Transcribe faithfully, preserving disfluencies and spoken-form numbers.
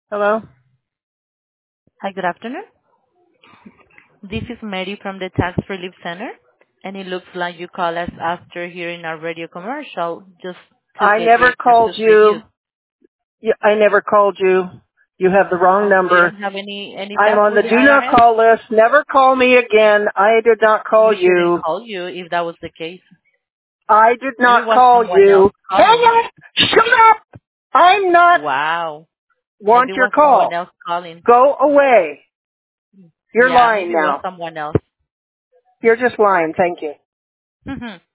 Hello? Hi, good afternoon. This is Mary from the Tax Relief Center, and it looks like you call us after hearing our radio commercial just to I get your never called taxes you. reduced. You- I never called you. You have the wrong Oh, we number. don't have any any I'm tax on the with the do not I R S? call list. Never call me again. I did not call We shouldn't you. call you if that was the case. I did Maybe it not was call someone else you. Hang calling. up! Shut up! I'm not Wow. want Maybe it your was someone call. else calling. Go away. You're Yeah, lying maybe it was now. someone else. You're just lying. Thank you.